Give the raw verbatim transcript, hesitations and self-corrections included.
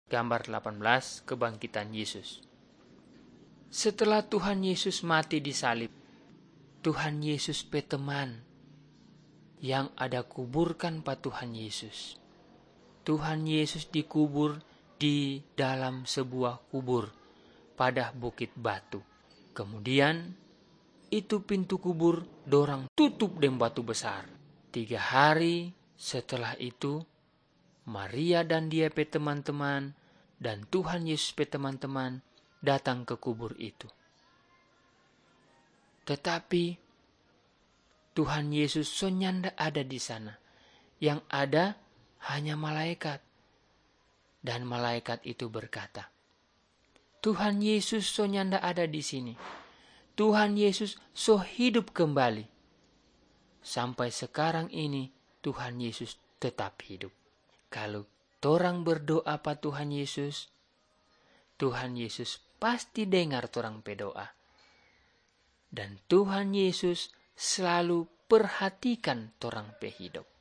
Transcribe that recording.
Gambar delapan belas, kebangkitan Yesus. Setelah Tuhan Yesus mati di salib, Tuhan Yesus pe teman yang ada kuburkan pa Tuhan Yesus. Tuhan Yesus dikubur di dalam sebuah kubur pada bukit batu. Kemudian itu pintu kubur dorang tutup dengan batu besar. Tiga hari setelah itu, Maria dan dia pe teman-teman dan Tuhan Yesus pe teman-teman datang ke kubur itu. Tetapi Tuhan Yesus so nyanda ada di sana. Yang ada hanya malaikat. Dan malaikat itu berkata, Tuhan Yesus so nyanda ada di sini. Tuhan Yesus so hidup kembali. Sampai sekarang ini Tuhan Yesus tetap hidup. Kalau torang berdoa pa Tuhan Yesus, Tuhan Yesus pasti dengar torang pe doa. Dan Tuhan Yesus selalu perhatikan torang pe hidup.